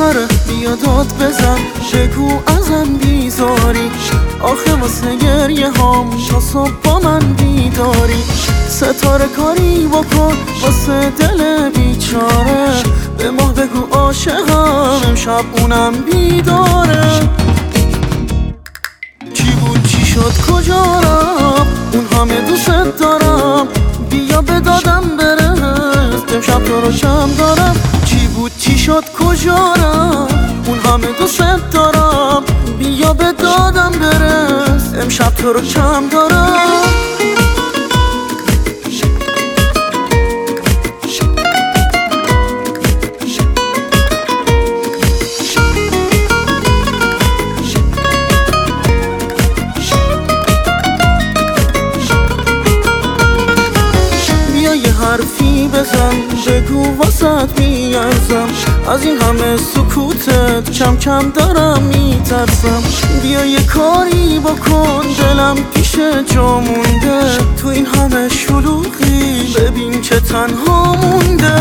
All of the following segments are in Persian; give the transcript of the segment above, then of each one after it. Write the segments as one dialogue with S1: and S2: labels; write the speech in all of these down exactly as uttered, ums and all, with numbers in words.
S1: آره بیا داد بزن، بگو ازم بیزاری، آخه واسه گریه هام تا صبح با من بیداری. ستاره کاری بکن واسه دل بیچاره، به ماه بگو عاشقم امشب اونم بیداره. چی بود چی شد کجا رفت اون همه دوست دارم، بیا به دادم برست امشب تو رو کم دارم. چی بود چی شد کجا رفت اون همه دوست دارم، بیا به دادم برست امشب تو رو کم دارم. حرفی بزن بگو واسط میارزم، از این همه سکوتت کم کم دارم میترسم. بیا یه کاری بکن دلم پیش جا مونده، تو این همه شلوغی ببین که تنها مونده.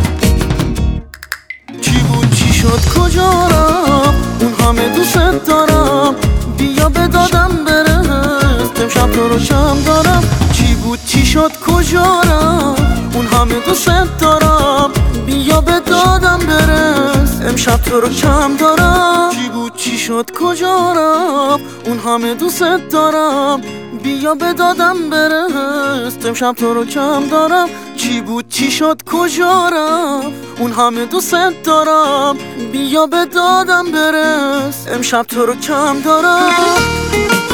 S1: چی بود چی شد کجا رفت اون همه دوست دارم، بیا به دادم برست امشب تو رو کم دارم. چی بود چی شد کجا رفت اون همه دوست دارم، بیا به دادم برست امشب تو رو کم دارم. چی بود چی شد کجا رفت اون همه دوست دارم، بیا به دادم برست امشب تو رو کم دارم. چی بود چی شد کجا رفت اون همه دوست دارم، بیا به دادم برست امشب تو رو کم دارم.